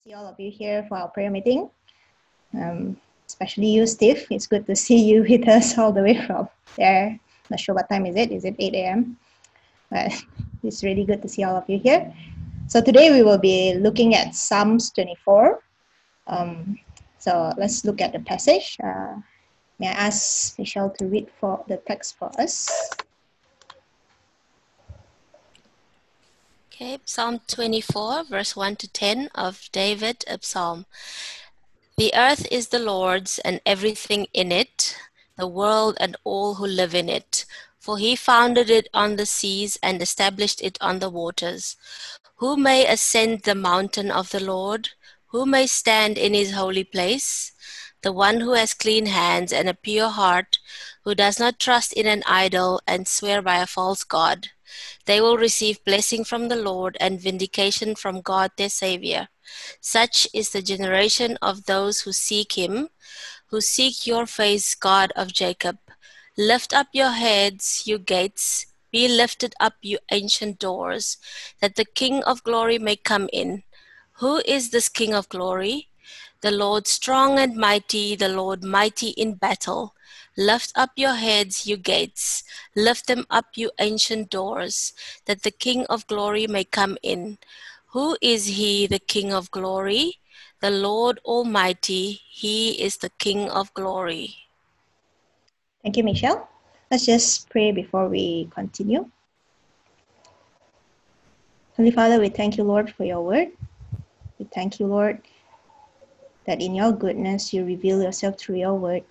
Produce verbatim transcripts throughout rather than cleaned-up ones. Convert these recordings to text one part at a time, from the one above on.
See all of you here for our prayer meeting. Um, especially you, Steve. It's good to see you with us all the way from there. Not sure what time is it. Is it eight a m? But it's really good to see all of you here. So today we will be looking at Psalms twenty-four. Um, so let's look at the passage. Uh, may I ask Michelle to read for the text for us? Okay, Psalm twenty-four, verse one to ten of David, a psalm. The earth is the Lord's and everything in it, the world and all who live in it. For he founded it on the seas and established it on the waters. Who may ascend the mountain of the Lord? Who may stand in his holy place? The one who has clean hands and a pure heart, who does not trust in an idol and swear by a false god. They will receive blessing from the Lord and vindication from God their Savior. Such is the generation of those who seek him, who seek your face, God of Jacob. Lift up your heads, you gates, be lifted up, you ancient doors, that the King of glory may come in. Who is this King of glory? The Lord strong and mighty, the Lord mighty in battle. Lift up your heads, you gates, lift them up, you ancient doors, that the King of glory may come in. Who is he, the King of glory? The Lord Almighty, he is the King of glory. Thank you, Michelle. Let's just pray before we continue. Holy Father, we thank you, Lord, for your word. We thank you, Lord, that in your goodness you reveal yourself through your word.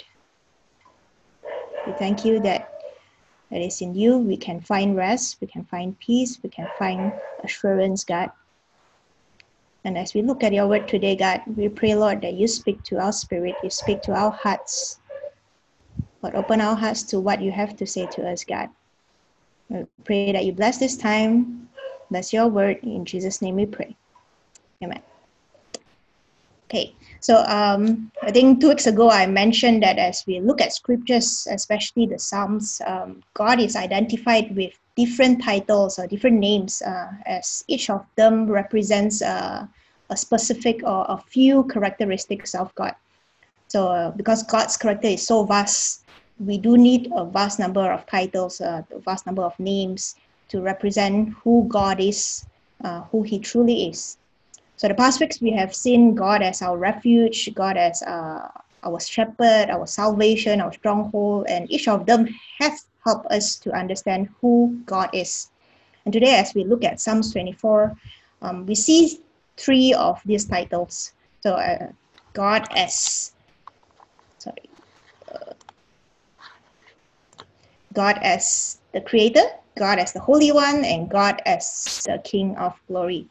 We thank you that it is in you we can find rest, we can find peace, we can find assurance, God. And as we look at your word today, God, we pray, Lord, that you speak to our spirit, you speak to our hearts. Lord, open our hearts to what you have to say to us, God. We pray that you bless this time, bless your word. In Jesus' name we pray. Amen. Okay, so um, I think two weeks ago I mentioned that as we look at scriptures, especially the Psalms, um, God is identified with different titles or different names, uh, as each of them represents uh, a specific or a few characteristics of God. So uh, because God's character is so vast, we do need a vast number of titles, uh, a vast number of names to represent who God is, uh, who he truly is. So the past weeks we have seen God as our refuge, God as uh, our shepherd, our salvation, our stronghold, and each of them have helped us to understand who God is. And today as we look at Psalms twenty-four, um, we see three of these titles. So uh, God as, sorry, uh, God as the creator, God as the Holy One, and God as the King of glory.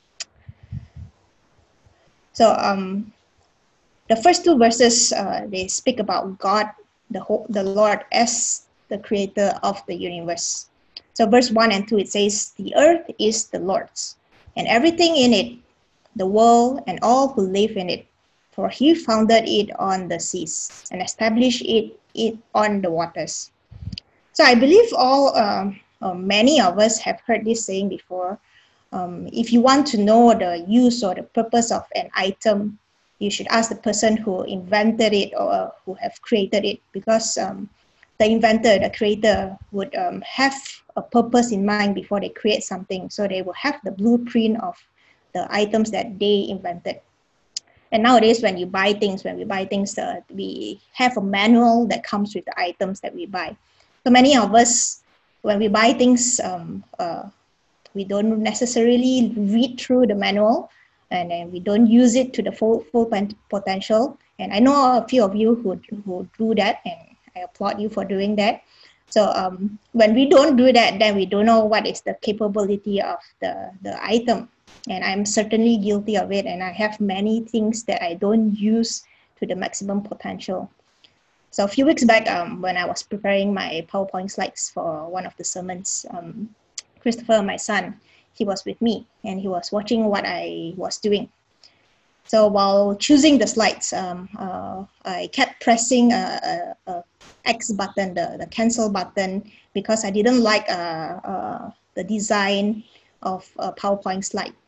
So um, the first two verses, uh, they speak about God, the, whole, the Lord, as the creator of the universe. So verse one and two, it says, the earth is the Lord's, and everything in it, the world and all who live in it. For he founded it on the seas and established it, it on the waters. So I believe all, um, uh, many of us have heard this saying before. Um, if you want to know the use or the purpose of an item, you should ask the person who invented it or who have created it, because um, the inventor, the creator would um, have a purpose in mind before they create something. So they will have the blueprint of the items that they invented. And nowadays, when you buy things, when we buy things, uh, we have a manual that comes with the items that we buy. So many of us, when we buy things, um, uh, we don't necessarily read through the manual, and then we don't use it to the full full potential. And I know a few of you who, who do that, and I applaud you for doing that. So um, when we don't do that, then we don't know what is the capability of the, the item. And I'm certainly guilty of it, and I have many things that I don't use to the maximum potential. So a few weeks back, um, when I was preparing my PowerPoint slides for one of the sermons, um, Christopher, my son, he was with me, and he was watching what I was doing. So while choosing the slides, um, uh, I kept pressing a, a, a X button, the, the cancel button, because I didn't like uh, uh, the design of a PowerPoint slide.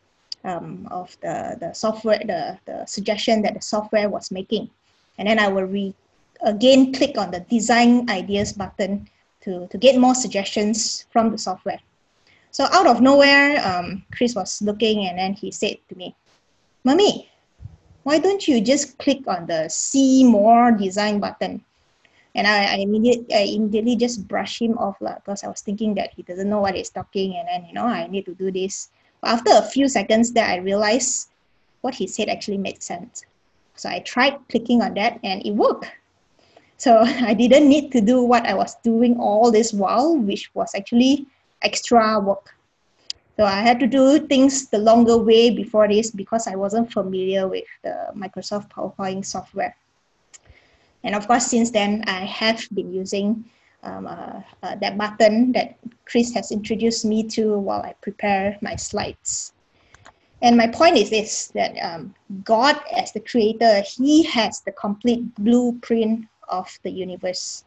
um, of the, the software, the, the suggestion that the software was making. And then I will re, again click on the design ideas button to, to get more suggestions from the software. So out of nowhere, um, Chris was looking and then he said to me, "Mommy, why don't you just click on the see more design button?" And I, I, immediate, I immediately just brush him off because I was thinking that he doesn't know what he's talking, and then, you know, I need to do this. But after a few seconds there, I realized what he said actually made sense. So I tried clicking on that and it worked. So I didn't need to do what I was doing all this while, which was actually extra work. So I had to do things the longer way before this because I wasn't familiar with the Microsoft PowerPoint software. And of course, since then, I have been using um, uh, uh, that button that Chris has introduced me to while I prepare my slides. And my point is this, that um, God as the creator, he has the complete blueprint of the universe.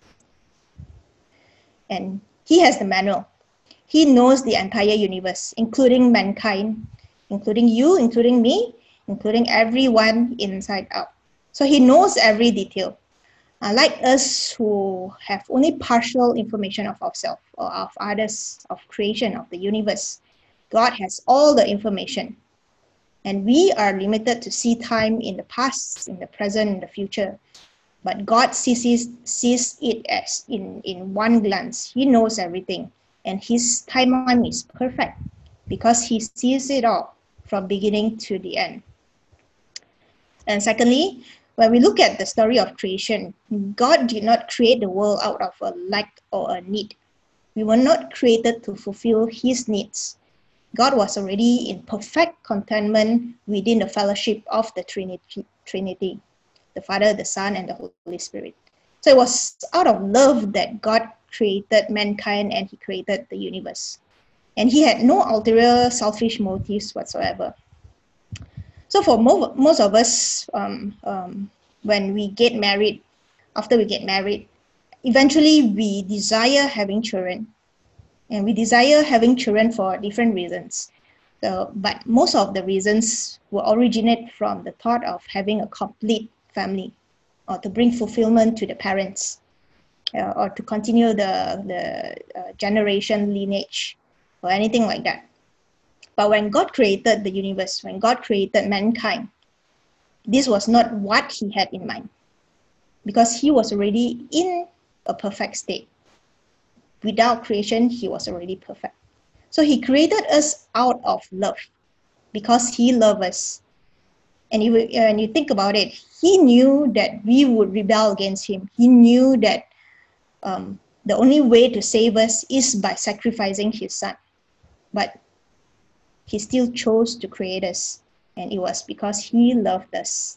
And he has the manual. He knows the entire universe, including mankind, including you, including me, including everyone inside out. So he knows every detail. Unlike us who have only partial information of ourselves or of others, of creation, of the universe, God has all the information. And we are limited to see time in the past, in the present, in the future. But God sees, sees it as in, in one glance. He knows everything. And his timeline is perfect because he sees it all from beginning to the end. And secondly, when we look at the story of creation, God did not create the world out of a lack or a need. We were not created to fulfill his needs. God was already in perfect contentment within the fellowship of the Trinity, Trinity, the Father, the Son, and the Holy Spirit. So it was out of love that God created mankind and he created the universe. And he had no ulterior selfish motives whatsoever. So for mo most of us, um, um, when we get married, after we get married, eventually we desire having children. And we desire having children for different reasons. So, but most of the reasons will originate from the thought of having a complete family, or to bring fulfillment to the parents, uh, or to continue the, the uh, generation lineage, or anything like that. But when God created the universe, when God created mankind, this was not what he had in mind, because he was already in a perfect state. Without creation, he was already perfect. So he created us out of love because he loved us. And you, and you think about it, he knew that we would rebel against him. He knew that um, the only way to save us is by sacrificing his son. But he still chose to create us. And it was because he loved us.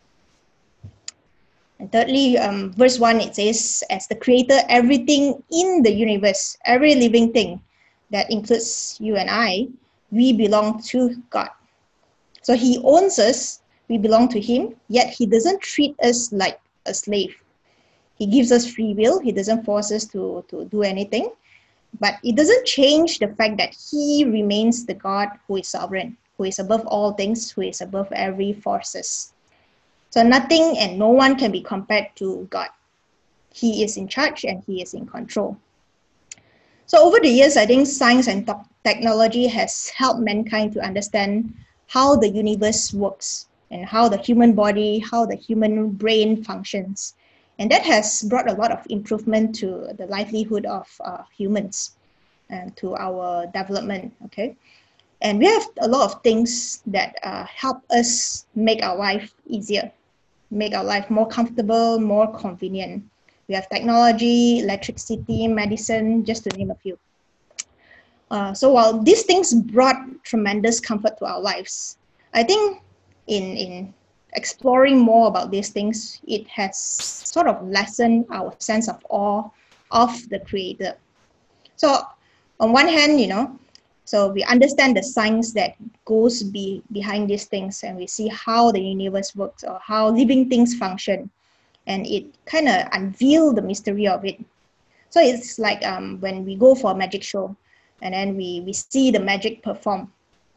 And thirdly, um, verse one, it says, as the creator, everything in the universe, every living thing, that includes you and I, we belong to God. So he owns us, we belong to him, yet he doesn't treat us like a slave. He gives us free will, he doesn't force us to, to do anything, but it doesn't change the fact that he remains the God who is sovereign, who is above all things, who is above every forces. So nothing and no one can be compared to God. He is in charge and he is in control. So over the years, I think science and technology has helped mankind to understand how the universe works and how the human body, how the human brain functions. And that has brought a lot of improvement to the livelihood of uh, humans and to our development, okay? And we have a lot of things that uh, help us make our life easier, make our life more comfortable, more convenient. We have technology, electricity, medicine, just to name a few. Uh, so while these things brought tremendous comfort to our lives, I think in, in exploring more about these things, it has sort of lessened our sense of awe of the Creator. So on one hand, you know, so we understand the science that goes be, behind these things, and we see how the universe works or how living things function, and it kind of unveils the mystery of it. So it's like um, when we go for a magic show, and then we, we see the magic perform,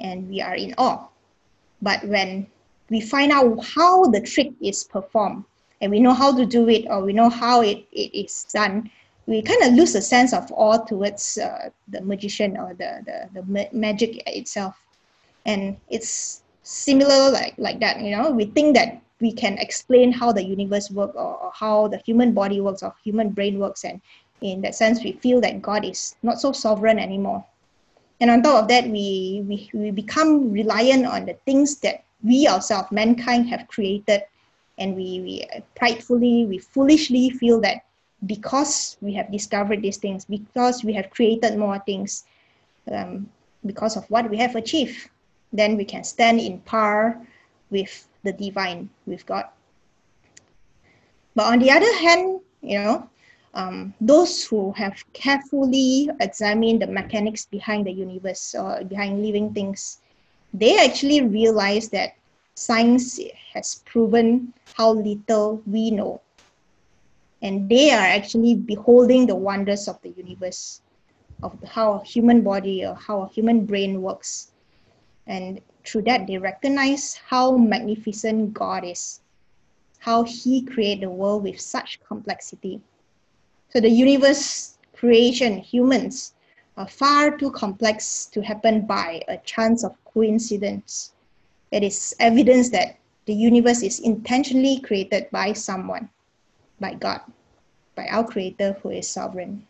and we are in awe. But when we find out how the trick is performed, and we know how to do it, or we know how it, it is done, we kind of lose a sense of awe towards uh, the magician or the, the, the ma- magic itself. And it's similar like, like that, you know, we think that we can explain how the universe works, or, or how the human body works, or human brain works, and in that sense we feel that God is not so sovereign anymore. And on top of that, we, we, we become reliant on the things that we ourselves, mankind, have created. And we, we pridefully, we foolishly feel that because we have discovered these things, because we have created more things, um, because of what we have achieved, then we can stand in par with the divine, with God. But on the other hand, you know, um, those who have carefully examined the mechanics behind the universe or behind living things, they actually realize that science has proven how little we know. And they are actually beholding the wonders of the universe, of how a human body or how a human brain works. And through that, they recognize how magnificent God is, how He created the world with such complexity. So the universe, creation, humans are far too complex to happen by a chance of coincidence. It is evidence that the universe is intentionally created by someone, by God, by our Creator who is sovereign.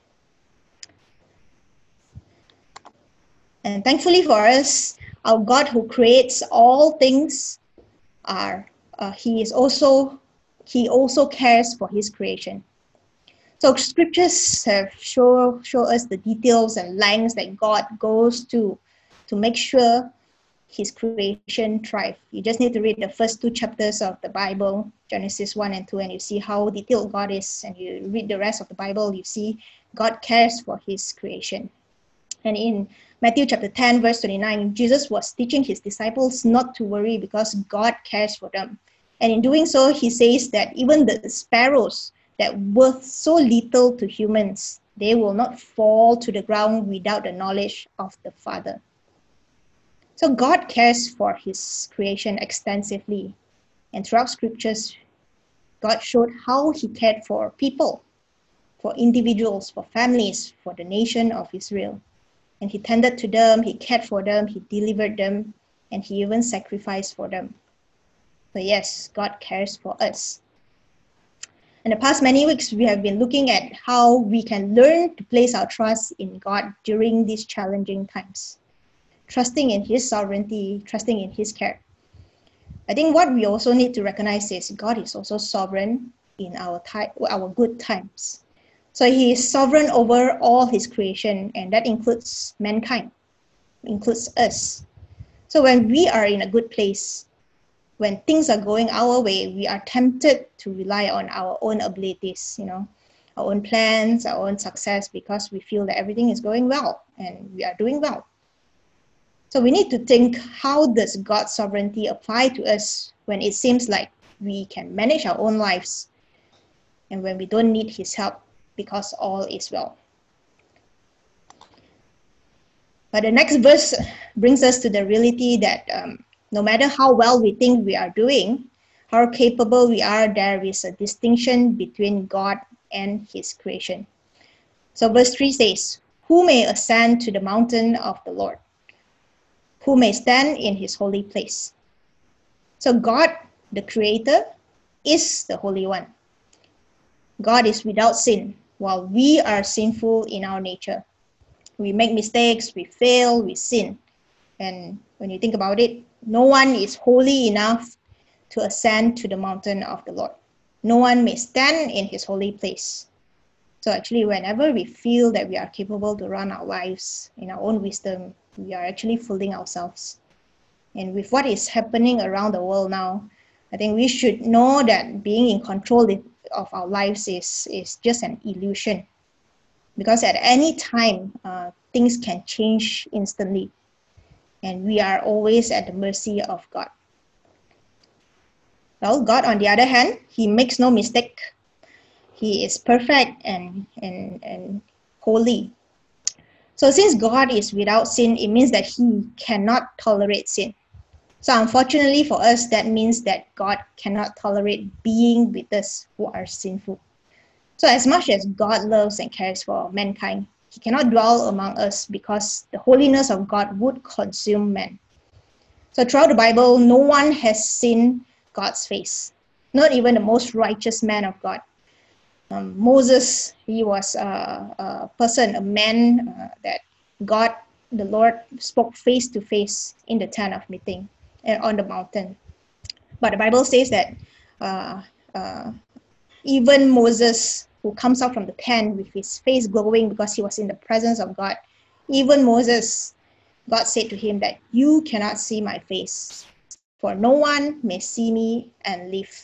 And thankfully for us, our God who creates all things, are uh, He is also He also cares for His creation. So scriptures have show show us the details and lengths that God goes to to make sure His creation thrive. You just need to read the first two chapters of the Bible, Genesis one and two, and you see how detailed God is. And you read the rest of the Bible, you see God cares for His creation. And in Matthew chapter ten, verse twenty-nine, Jesus was teaching His disciples not to worry because God cares for them. And in doing so, He says that even the sparrows that worth so little to humans, they will not fall to the ground without the knowledge of the Father. So God cares for His creation extensively. And throughout scriptures, God showed how He cared for people, for individuals, for families, for the nation of Israel. And He tended to them, He cared for them, He delivered them, and He even sacrificed for them. So yes, God cares for us. In the past many weeks, we have been looking at how we can learn to place our trust in God during these challenging times, trusting in His sovereignty, trusting in His care. I think what we also need to recognize is God is also sovereign in our time, our good times. So He is sovereign over all His creation, and that includes mankind, includes us. So when we are in a good place, when things are going our way, we are tempted to rely on our own abilities, you know, our own plans, our own success, because we feel that everything is going well and we are doing well. So we need to think, how does God's sovereignty apply to us when it seems like we can manage our own lives and when we don't need His help because all is well? But the next verse brings us to the reality that um, no matter how well we think we are doing, how capable we are, there is a distinction between God and His creation. So verse three says, "Who may ascend to the mountain of the Lord? Who may stand in His holy place?" So God, the Creator, is the Holy One. God is without sin, while we are sinful in our nature. We make mistakes, we fail, we sin. And when you think about it, no one is holy enough to ascend to the mountain of the Lord. No one may stand in His holy place. So actually, whenever we feel that we are capable to run our lives in our own wisdom, we are actually fooling ourselves. And with what is happening around the world now, I think we should know that being in control of our lives is, is just an illusion. Because at any time, uh, things can change instantly. And we are always at the mercy of God. Well, God, on the other hand, He makes no mistake. He is perfect and, and, and holy. So since God is without sin, it means that he cannot tolerate sin. So unfortunately for us, that means that God cannot tolerate being with us who are sinful. So as much as God loves and cares for mankind, he cannot dwell among us because the holiness of God would consume man. So throughout the Bible, no one has seen God's face, not even the most righteous man of God. Um, Moses, he was a, a person, a man uh, that God, the Lord, spoke face to face in the tent of meeting and on the mountain. But the Bible says that uh, uh, even Moses, who comes out from the tent with his face glowing because he was in the presence of God, even Moses, God said to him that you cannot see my face, for no one may see me and live.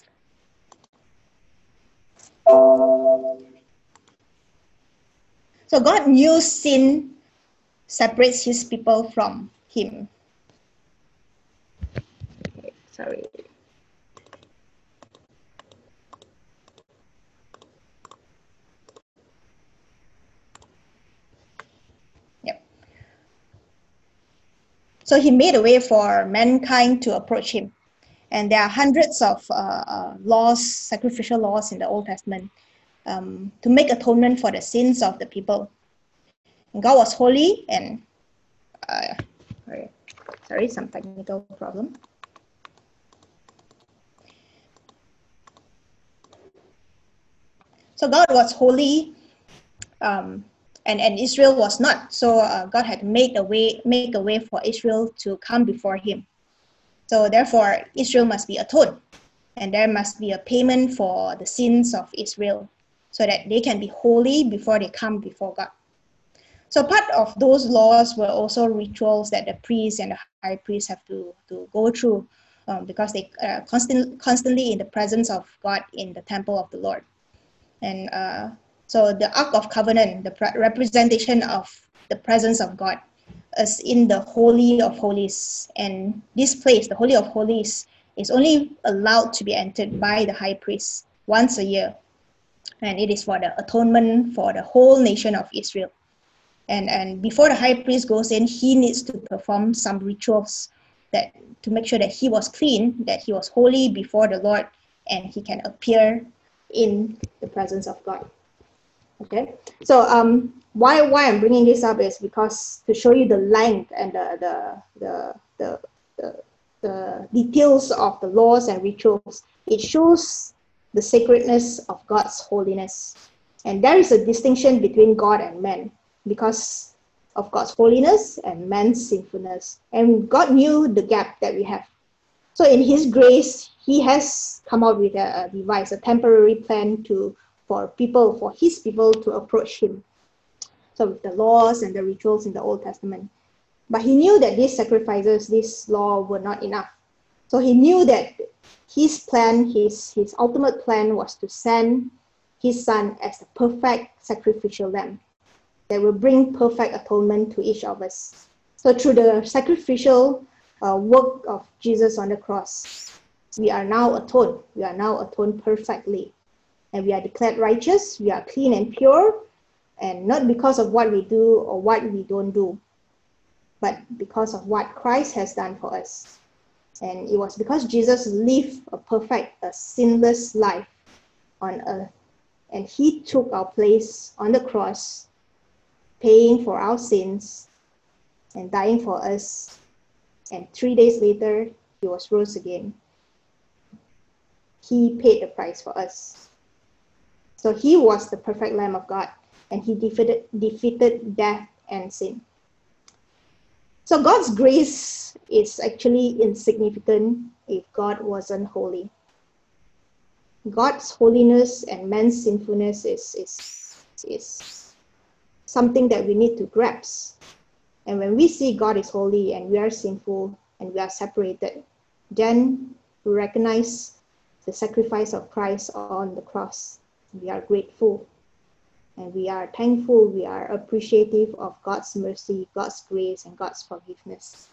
So God knew sin separates his people from him. Okay, sorry. Yep. So he made a way for mankind to approach him. And there are hundreds of uh, uh, laws, sacrificial laws in the Old Testament um, to make atonement for the sins of the people. And God was holy and, uh, sorry, sorry, some technical problem. So God was holy, um, and, and Israel was not. So uh, God had made a way, make a way for Israel to come before him. So therefore, Israel must be atoned, and there must be a payment for the sins of Israel so that they can be holy before they come before God. So part of those laws were also rituals that the priests and the high priests have to, to go through um, because they are constant, constantly in the presence of God in the temple of the Lord. And uh, so the Ark of Covenant, the pre- representation of the presence of God, is in the Holy of Holies. And this place, the Holy of Holies, is only allowed to be entered by the high priest once a year. And it is for the atonement for the whole nation of Israel. And, and before the high priest goes in, he needs to perform some rituals that to make sure that he was clean, that he was holy before the Lord, and he can appear in the presence of God. Okay, so um, why why I'm bringing this up is because to show you the length and the the the the, the, the details of the laws and rituals. It shows the sacredness of God's holiness, and there is a distinction between God and man because of God's holiness and man's sinfulness, and God knew the gap that we have. So in his grace, he has come out with a, a device, a temporary plan to for people, for his people to approach him. So with the laws and the rituals in the Old Testament. But he knew that these sacrifices, this law were not enough. So he knew that his plan, his, his ultimate plan was to send his son as the perfect sacrificial lamb that will bring perfect atonement to each of us. So through the sacrificial uh, work of Jesus on the cross, we are now atoned. We are now atoned perfectly. And we are declared righteous. We are clean and pure. And not because of what we do or what we don't do, but because of what Christ has done for us. And it was because Jesus lived a perfect, a sinless life on earth. And he took our place on the cross, paying for our sins and dying for us. And three days later, he was rose again. He paid the price for us. So he was the perfect Lamb of God, and he defeated, defeated death and sin. So God's grace is actually insignificant if God wasn't holy. God's holiness and man's sinfulness is, is, is something that we need to grasp. And when we see God is holy and we are sinful and we are separated, then we recognize the sacrifice of Christ on the cross. We are grateful and we are thankful, we are appreciative of God's mercy, God's grace, and God's forgiveness.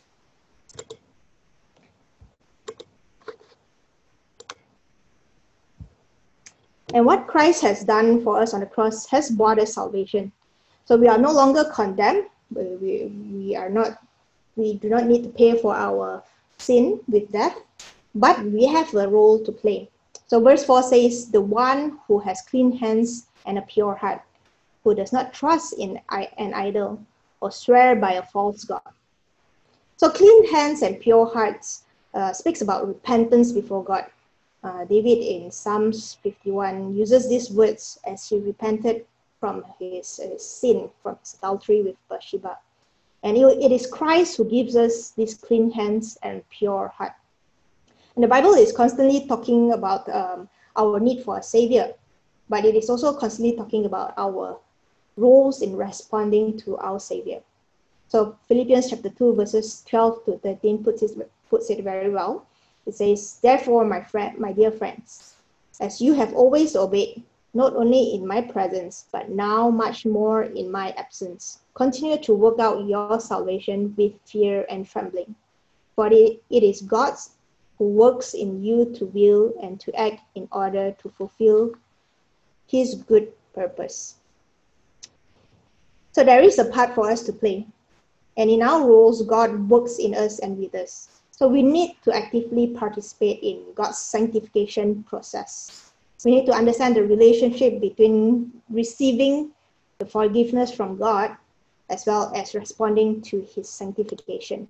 And what Christ has done for us on the cross has brought us salvation. So we are no longer condemned, We, we, we are not, we do not need to pay for our sin with death, but we have a role to play. So verse four says, the one who has clean hands and a pure heart, who does not trust in an idol or swear by a false god. So clean hands and pure hearts uh, speaks about repentance before God. Uh, David in Psalms fifty-one uses these words as he repented from his, his sin, from his adultery with Bathsheba. And it, it is Christ who gives us these clean hands and pure heart. And the Bible is constantly talking about um, our need for a savior, but it is also constantly talking about our roles in responding to our savior. So Philippians chapter two, verses twelve to thirteen puts it, puts it very well. It says, therefore, my friend, my dear friends, as you have always obeyed, not only in my presence, but now much more in my absence, continue to work out your salvation with fear and trembling. For it, it is God who works in you to will and to act in order to fulfill his good purpose. So there is a part for us to play. And in our roles, God works in us and with us. So we need to actively participate in God's sanctification process. We need to understand the relationship between receiving the forgiveness from God as well as responding to his sanctification.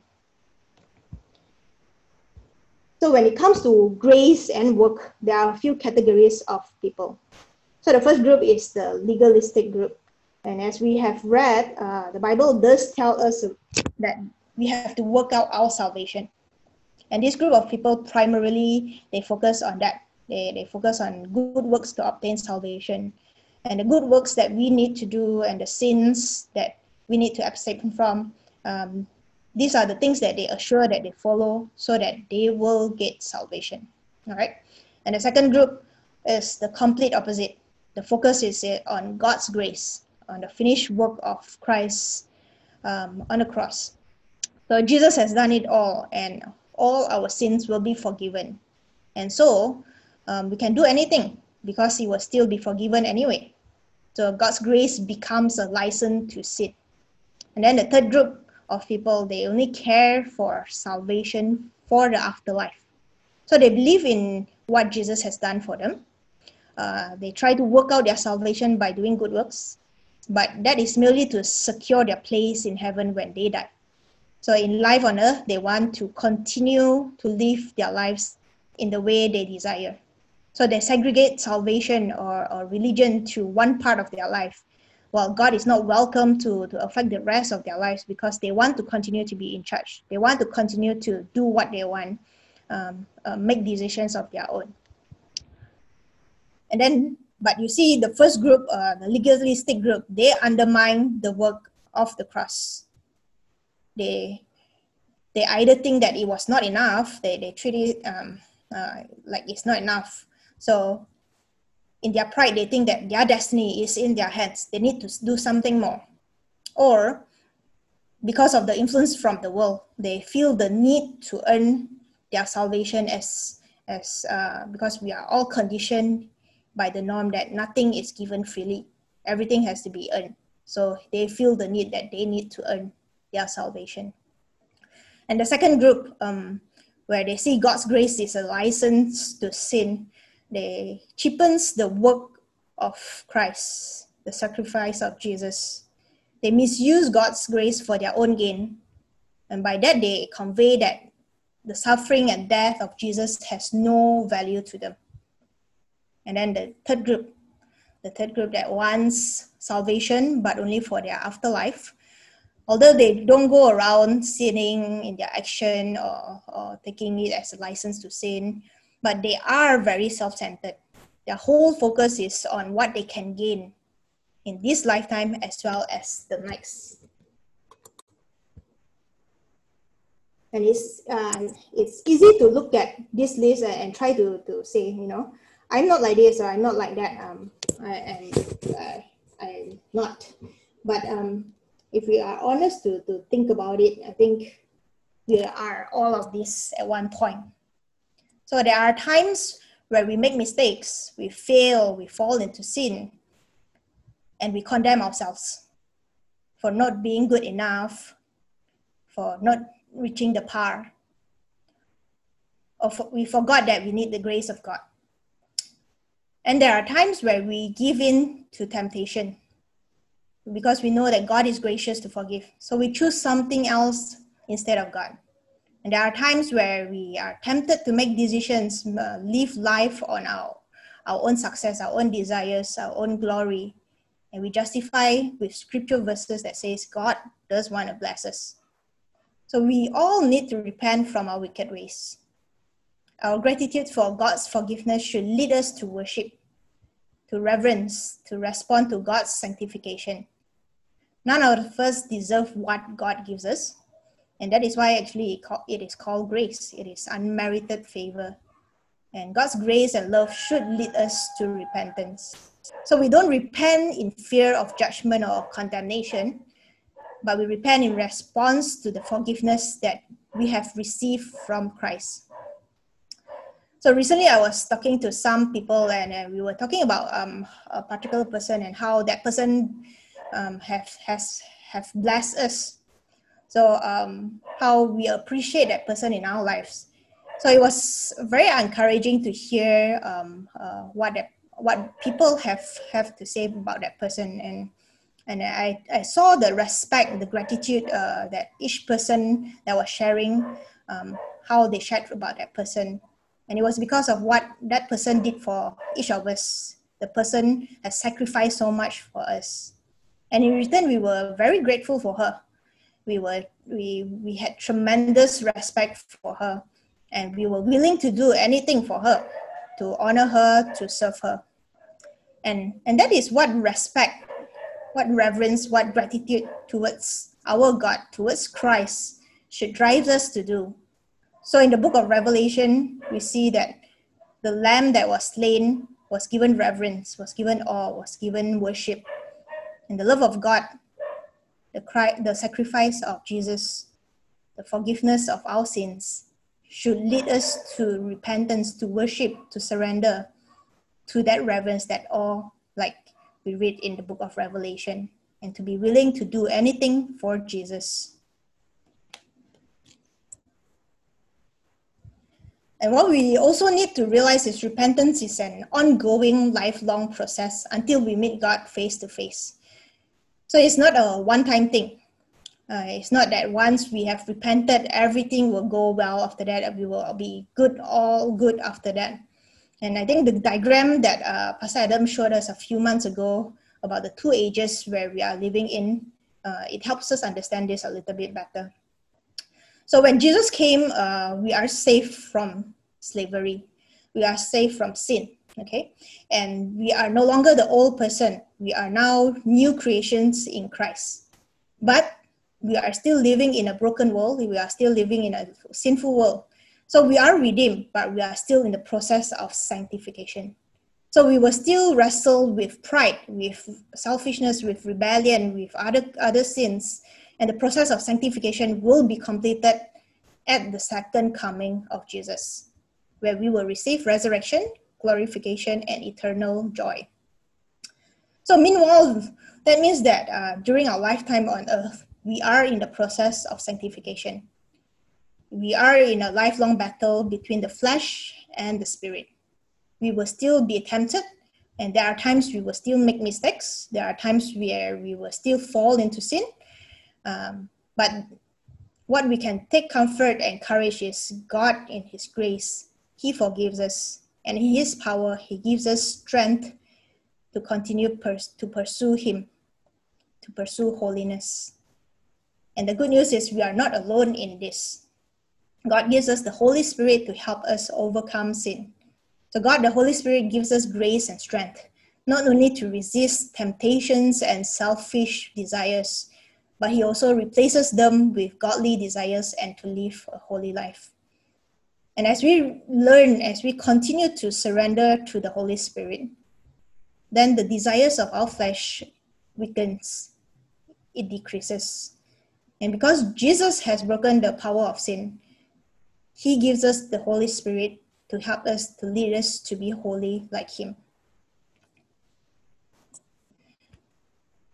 So when it comes to grace and work, there are a few categories of people. So the first group is the legalistic group. And as we have read, uh, the Bible does tell us that we have to work out our salvation. And this group of people, primarily, they focus on that. They, they focus on good works to obtain salvation. And the good works that we need to do and the sins that we need to abstain from, um, these are the things that they assure that they follow so that they will get salvation. All right. And the second group is the complete opposite. The focus is on God's grace, on the finished work of Christ um, on the cross. So Jesus has done it all, and all our sins will be forgiven. And so um, we can do anything because he will still be forgiven anyway. So God's grace becomes a license to sin. And then the third group of people, they only care for salvation for the afterlife. So they believe in what Jesus has done for them. Uh, they try to work out their salvation by doing good works, but that is merely to secure their place in heaven when they die. So in life on earth, they want to continue to live their lives in the way they desire. So they segregate salvation or, or religion to one part of their life, while God is not welcome to, to affect the rest of their lives because they want to continue to be in charge. They want to continue to do what they want, um, uh, make decisions of their own. And then, but you see the first group, uh, the legalistic group, they undermine the work of the cross. They they either think that it was not enough, they, they treat it um, uh, like it's not enough. So in their pride, they think that their destiny is in their hands. They need to do something more. Or because of the influence from the world, they feel the need to earn their salvation as, as uh, because we are all conditioned by the norm that nothing is given freely. Everything has to be earned. So they feel the need that they need to earn their salvation. And the second group, um, where they see God's grace is a license to sin, they cheapens the work of Christ, the sacrifice of Jesus. They misuse God's grace for their own gain. And by that, they convey that the suffering and death of Jesus has no value to them. And then the third group, the third group that wants salvation, but only for their afterlife. Although they don't go around sinning in their action or, or taking it as a license to sin, but they are very self-centered. Their whole focus is on what they can gain in this lifetime as well as the next. And it's, uh, it's easy to look at this list and, and try to, to say, you know, I'm not like this or I'm not like that. Um, I, and, uh, I'm not. But um, if we are honest to, to think about it, I think we are all of this at one point. So there are times where we make mistakes, we fail, we fall into sin, and we condemn ourselves. for not being good enough, for not reaching the par. Or for, we forgot that we need the grace of God. And there are times where we give in to temptation because we know that God is gracious to forgive. So we choose something else instead of God. And there are times where we are tempted to make decisions, uh, live life on our, our own success, our own desires, our own glory. And we justify with scripture verses that says God does want to bless us. So we all need to repent from our wicked ways. Our gratitude for God's forgiveness should lead us to worship, to reverence, to respond to God's sanctification. None of us deserve what God gives us. And that is why actually it is called grace. It is unmerited favor. And God's grace and love should lead us to repentance. So we don't repent in fear of judgment or condemnation, but we repent in response to the forgiveness that we have received from Christ. So recently I was talking to some people and uh, we were talking about um, a particular person and how that person um, have, has have blessed us. So um, how we appreciate that person in our lives. So it was very encouraging to hear um, uh, what that, what people have, have to say about that person. And and I, I saw the respect, the gratitude uh, that each person that was sharing, um, how they shared about that person. And it was because of what that person did for each of us. The person has sacrificed so much for us. And in return, we were very grateful for her. We were we we had tremendous respect for her, and we were willing to do anything for her, to honor her, to serve her. And and that is what respect, what reverence, what gratitude towards our God, towards Christ should drive us to do. So in the book of Revelation, we see that the lamb that was slain was given reverence, was given awe, was given worship. And the love of God, the cry, the sacrifice of Jesus, the forgiveness of our sins should lead us to repentance, to worship, to surrender, to that reverence, that awe, like we read in the book of Revelation, and to be willing to do anything for Jesus. And what we also need to realize is repentance is an ongoing, lifelong process until we meet God face to face. So it's not a one-time thing. Uh, it's not that once we have repented, everything will go well after that, and we will be good, all good after that. And I think the diagram that uh, Pastor Adam showed us a few months ago about the two ages where we are living in, uh, it helps us understand this a little bit better. So when Jesus came, uh, we are saved from slavery. We are saved from sin, okay? And we are no longer the old person. We are now new creations in Christ. But we are still living in a broken world. We are still living in a sinful world. So we are redeemed, but we are still in the process of sanctification. So we will still wrestle with pride, with selfishness, with rebellion, with other, other sins. And the process of sanctification will be completed at the second coming of Jesus, where we will receive resurrection, glorification, and eternal joy. So meanwhile, that means that uh, during our lifetime on earth, we are in the process of sanctification. We are in a lifelong battle between the flesh and the spirit. We will still be tempted, and there are times we will still make mistakes. There are times where we will still fall into sin. Um, but what we can take comfort and courage is God in His grace. He forgives us, and in His power, He gives us strength to continue pers- to pursue Him, to pursue holiness. And the good news is we are not alone in this. God gives us the Holy Spirit to help us overcome sin. So God, the Holy Spirit, gives us grace and strength, not only to resist temptations and selfish desires, but He also replaces them with godly desires and to live a holy life. And as we learn, as we continue to surrender to the Holy Spirit, then the desires of our flesh weakens, it decreases. And because Jesus has broken the power of sin, He gives us the Holy Spirit to help us, to lead us to be holy like Him.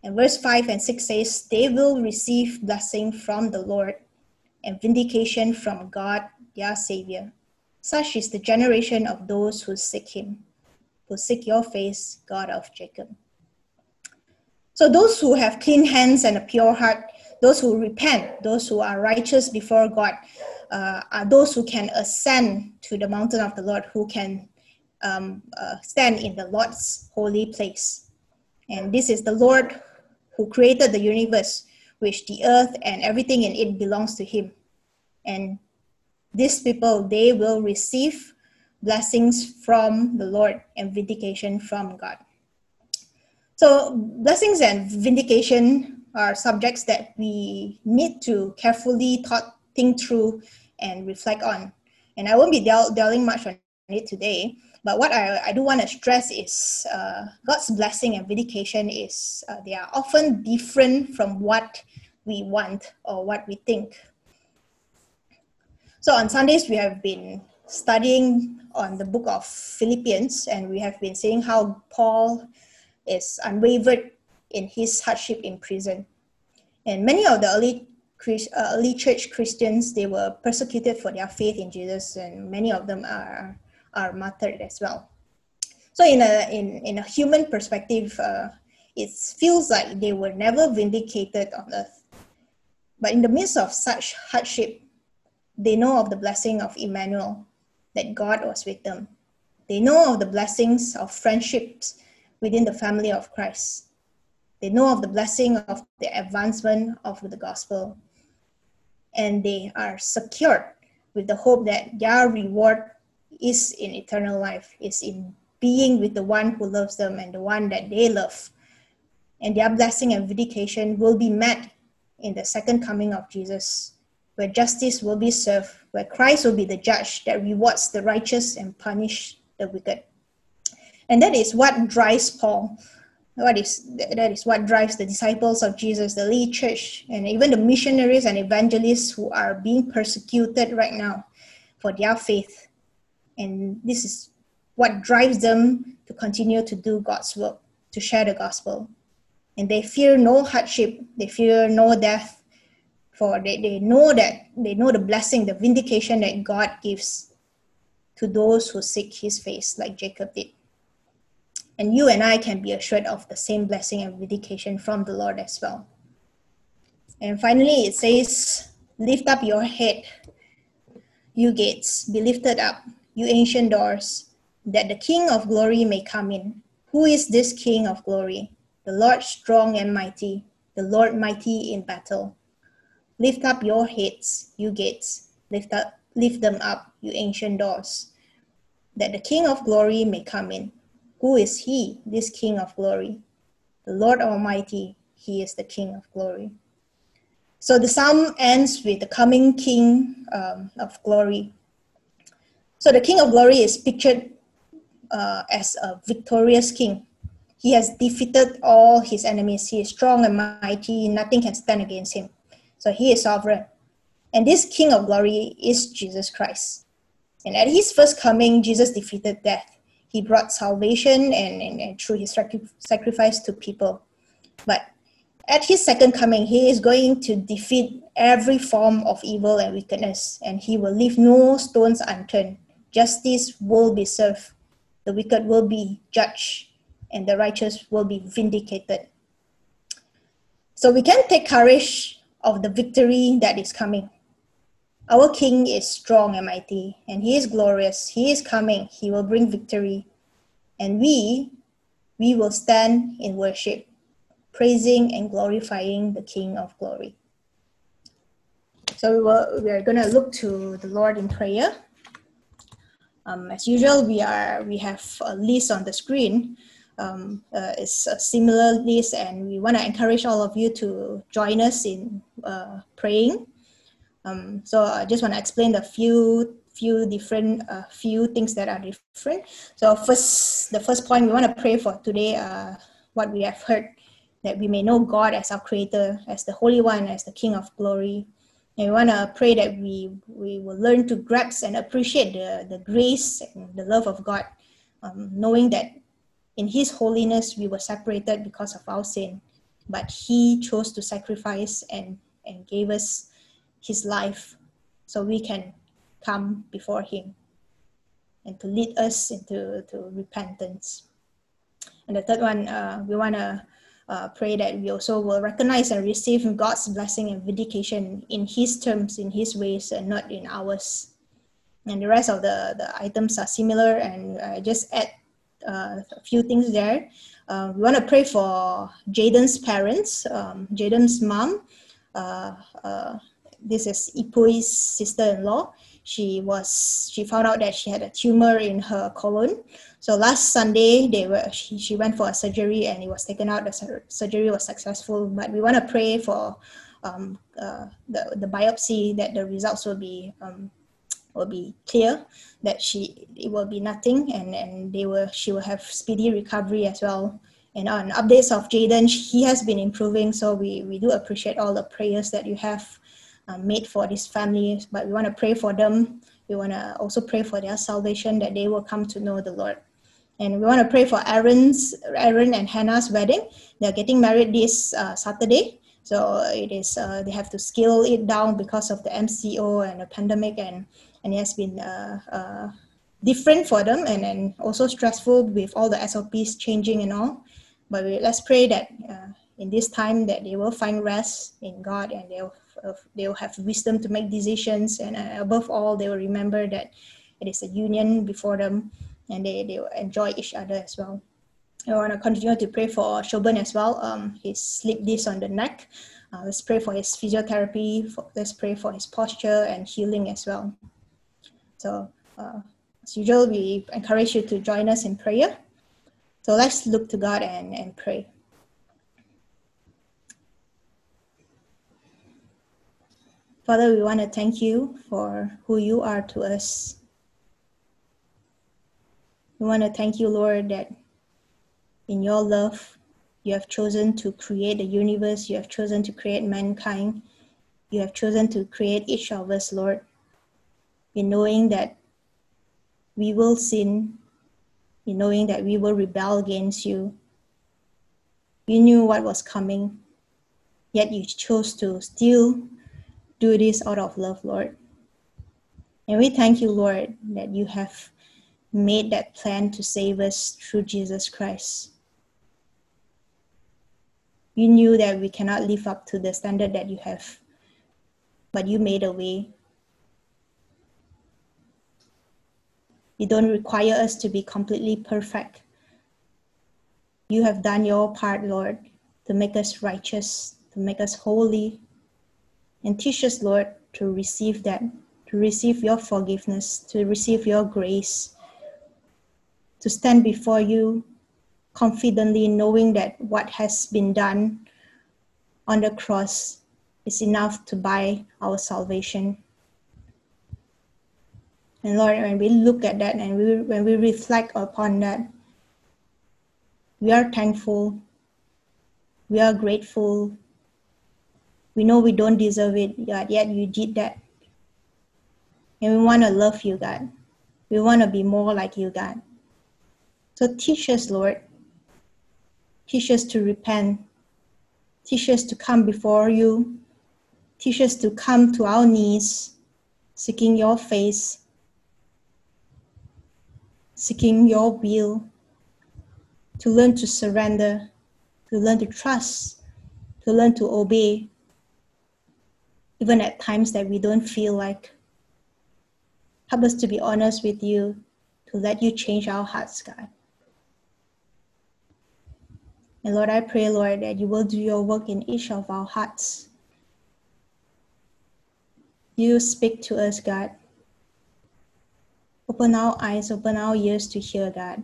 And verse five and six says, they will receive blessing from the Lord and vindication from God, their Savior. Such is the generation of those who seek him, who seek your face, God of Jacob. So those who have clean hands and a pure heart, those who repent, those who are righteous before God, uh, are those who can ascend to the mountain of the Lord, who can um, uh, stand in the Lord's holy place. And this is the Lord who created the universe, which the earth and everything in it belongs to him. And these people, they will receive blessings from the Lord and vindication from God. So blessings and vindication are subjects that we need to carefully thought, think through and reflect on. And I won't be del- delving much on it today, but what I, I do want to stress is uh, God's blessing and vindication is uh, they are often different from what we want or what we think. So on Sundays, we have been studying on the book of Philippians, and we have been seeing how Paul is unwavered in his hardship in prison. And many of the early uh, early church Christians, they were persecuted for their faith in Jesus, and many of them are are martyred as well. So in a in, in a human perspective, uh, it feels like they were never vindicated on earth. But in the midst of such hardship, they know of the blessing of Emmanuel, that God was with them. They know of the blessings of friendships within the family of Christ. They know of the blessing of the advancement of the gospel. And they are secured with the hope that their reward is in eternal life, is in being with the one who loves them and the one that they love. And their blessing and vindication will be met in the second coming of Jesus, where justice will be served, where Christ will be the judge that rewards the righteous and punish the wicked. And that is what drives Paul. What is, that is what drives the disciples of Jesus, the early church, and even the missionaries and evangelists who are being persecuted right now for their faith. And this is what drives them to continue to do God's work, to share the gospel. And they fear no hardship, they fear no death, for they, they know that they know the blessing, the vindication that God gives to those who seek his face, like Jacob did. And you and I can be assured of the same blessing and vindication from the Lord as well. And finally, it says, lift up your head, you gates, be lifted up, you ancient doors, that the King of glory may come in. Who is this King of glory? The Lord strong and mighty, the Lord mighty in battle. Lift up your heads, you gates, lift up, lift them up, you ancient doors, that the King of glory may come in. Who is he, this King of glory? The Lord Almighty, he is the King of glory. So the psalm ends with the coming King um, of glory. So the King of glory is pictured uh, as a victorious king. He has defeated all his enemies. He is strong and mighty. Nothing can stand against him. So he is sovereign. And this King of glory is Jesus Christ. And at his first coming, Jesus defeated death. He brought salvation and, and, and through his sacrifice to people. But at his second coming, he is going to defeat every form of evil and wickedness, and he will leave no stones unturned. Justice will be served, the wicked will be judged, and the righteous will be vindicated. So we can take courage of the victory that is coming. Our King is strong and mighty, and he is glorious. He is coming. He will bring victory. And we, we will stand in worship, praising and glorifying the King of glory. So we, will, we are going to look to the Lord in prayer. Um, as usual, we are we have a list on the screen. Um, uh, it's a similar list, and we want to encourage all of you to join us in uh, praying. Um, so I just want to explain the few few different uh, few things that are different. So first, the first point we want to pray for today, uh, what we have heard, that we may know God as our Creator, as the Holy One, as the King of Glory. And we want to pray that we we will learn to grasp and appreciate the, the grace and the love of God, um, knowing that in His holiness we were separated because of our sin. but he chose to sacrifice and, and gave us his life so we can come before him and to lead us into to repentance. And the third one, uh, we want to uh, pray that we also will recognize and receive God's blessing and vindication in his terms, in his ways, and not in ours. And the rest of the, the items are similar, and I just add uh, a few things there. Uh, we want to pray for Jaden's parents, um, Jaden's mom. Uh, uh, this is Ipui's sister-in-law. She was she found out that she had a tumor in her colon. So last Sunday, they were she, she went for a surgery and it was taken out. The sur- surgery was successful, but we want to pray for um, uh, the the biopsy, that the results will be um, will be clear, that she it will be nothing, and and they will she will have speedy recovery as well. And on updates of Jaden, he has been improving, so we we do appreciate all the prayers that you have um, made for this family. But we want to pray for them. We want to also pray for their salvation, that they will come to know the Lord. And we want to pray for Aaron's Aaron and Hannah's wedding. They're getting married this uh, Saturday. So it is uh, they have to scale it down because of the M C O and the pandemic, and and it has been uh, uh, different for them, and, and also stressful with all the S O Ps changing and all. But we, let's pray that uh, in this time that they will find rest in God, and they'll uh, they'll have wisdom to make decisions, and uh, above all, they will remember that it is a union before them, and they, they will enjoy each other as well. I want to continue to pray for Shoban as well. Um, his slip disc on the neck. Uh, let's pray for his physiotherapy. For, let's pray for his posture and healing as well. So, uh, as usual, we encourage you to join us in prayer. So let's look to God and, and pray. Father, we want to thank you for who you are to us. We want to thank you, Lord, that in your love, you have chosen to create the universe. You have chosen to create mankind. You have chosen to create each of us, Lord, in knowing that we will sin, in knowing that we will rebel against you. You knew what was coming, yet you chose to still do this out of love, Lord. And we thank you, Lord, that you have made that plan to save us through Jesus Christ. You knew that we cannot live up to the standard that you have, but you made a way. You don't require us to be completely perfect. You have done your part, Lord, to make us righteous, to make us holy, and teach us, Lord, to receive that, to receive your forgiveness, to receive your grace, to stand before you confidently, knowing that what has been done on the cross is enough to buy our salvation. And Lord, when we look at that and we, when we reflect upon that, we are thankful, we are grateful. We know we don't deserve it, God, yet you did that. And we want to love you, God. We want to be more like you, God. So teach us, Lord. Teach us to repent. Teach us to come before you. Teach us to come to our knees, seeking your face, seeking your will, to learn to surrender, to learn to trust, to learn to obey, even at times that we don't feel like. Help us to be honest with you, to let you change our hearts, God. And Lord, I pray, Lord, that you will do your work in each of our hearts. You speak to us, God. Open our eyes, open our ears to hear, God.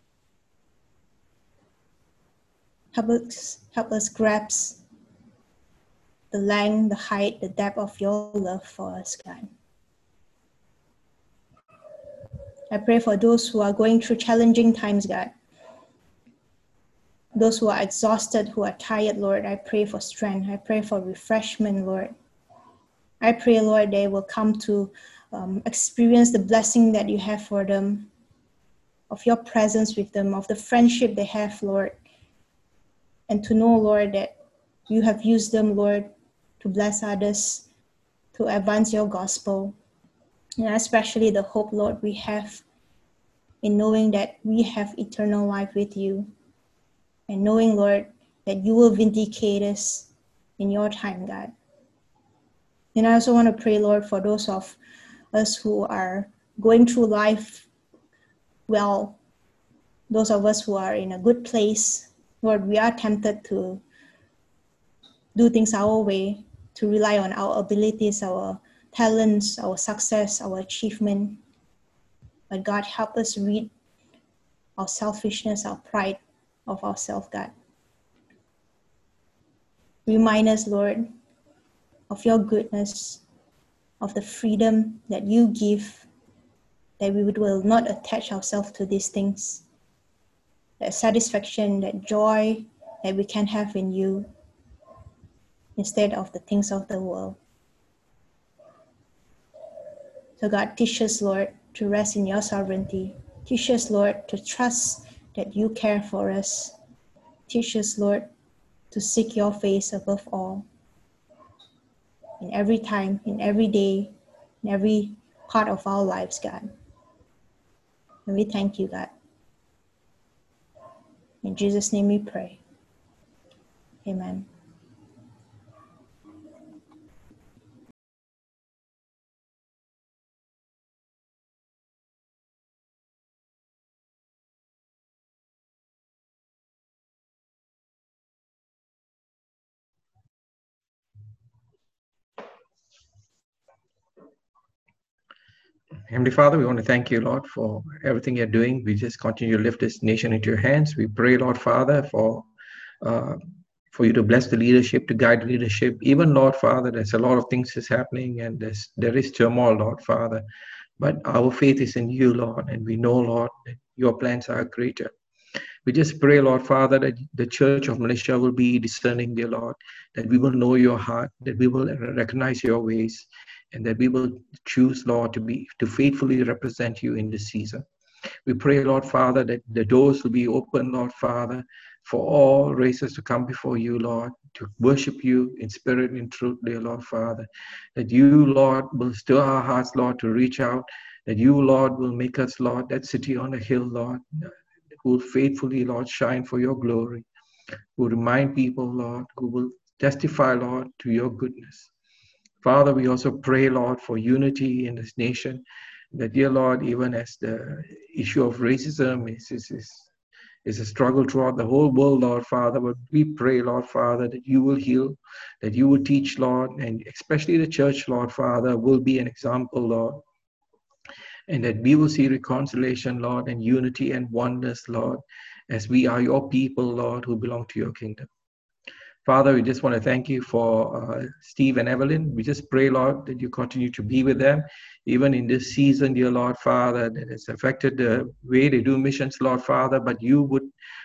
Help us, help us grasp the length, the height, the depth of your love for us, God. I pray for those who are going through challenging times, God. Those who are exhausted, who are tired, Lord, I pray for strength. I pray for refreshment, Lord. I pray, Lord, they will come to um, experience the blessing that you have for them, of your presence with them, of the friendship they have, Lord. And to know, Lord, that you have used them, Lord, to bless others, to advance your gospel, and especially the hope, Lord, we have in knowing that we have eternal life with you, and knowing, Lord, that you will vindicate us in your time, God. And I also want to pray, Lord, for those of us who are going through life well, those of us who are in a good place. Lord, we are tempted to do things our way, to rely on our abilities, our talents, our success, our achievement. But God, help us rid our selfishness, our pride of ourselves, God. Remind us, Lord, of your goodness, of the freedom that you give, that we will not attach ourselves to these things, that satisfaction, that joy that we can have in you instead of the things of the world. So God, teach us, Lord, to rest in your sovereignty. Teach us, Lord, to trust that you care for us. Teach us, Lord, to seek your face above all. In every time, in every day, in every part of our lives, God. And we thank you, God. In Jesus' name we pray. Amen. Heavenly Father, we want to thank you, Lord, for everything you're doing. We just continue to lift this nation into your hands. We pray, Lord Father, for uh, for you to bless the leadership, to guide the leadership. Even, Lord Father, there's a lot of things is happening and there's, there is turmoil, Lord Father. But our faith is in you, Lord, and we know, Lord, that your plans are greater. We just pray, Lord Father, that the Church of Malaysia will be discerning, dear Lord, that we will know your heart, that we will recognize your ways, and that we will choose, Lord, to be to faithfully represent you in this season. We pray, Lord Father, that the doors will be open, Lord Father, for all races to come before you, Lord, to worship you in spirit and in truth, dear Lord Father. That you, Lord, will stir our hearts, Lord, to reach out. That you, Lord, will make us, Lord, that city on a hill, Lord, who will faithfully, Lord, shine for your glory. Who will remind people, Lord, who will testify, Lord, to your goodness. Father, we also pray, Lord, for unity in this nation. That, dear Lord, even as the issue of racism is, is, is, is a struggle throughout the whole world, Lord Father, but we pray, Lord Father, that you will heal, that you will teach, Lord, and especially the church, Lord Father, will be an example, Lord, and that we will see reconciliation, Lord, and unity and oneness, Lord, as we are your people, Lord, who belong to your kingdom. Father, we just want to thank you for uh, Steve and Evelyn. We just pray, Lord, that you continue to be with them, even in this season, dear Lord Father, that has affected the way they do missions, Lord Father, but you would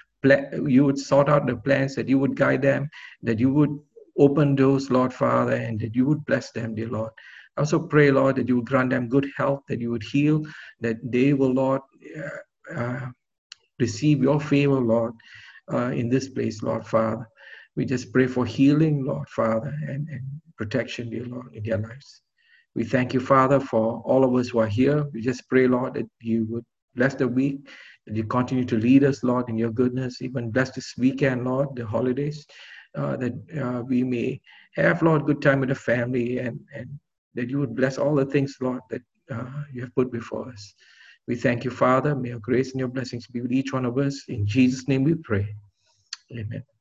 you would sort out the plans, that you would guide them, that you would open doors, Lord Father, and that you would bless them, dear Lord. I also pray, Lord, that you would grant them good health, that you would heal, that they will, Lord, uh, uh, receive your favor, Lord, uh, in this place, Lord Father. We just pray for healing, Lord Father, and, and protection, dear Lord, in their lives. We thank you, Father, for all of us who are here. We just pray, Lord, that you would bless the week, that you continue to lead us, Lord, in your goodness. Even bless this weekend, Lord, the holidays, uh, that uh, we may have, Lord, good time with the family, and, and that you would bless all the things, Lord, that uh, you have put before us. We thank you, Father. May your grace and your blessings be with each one of us. In Jesus' name we pray. Amen.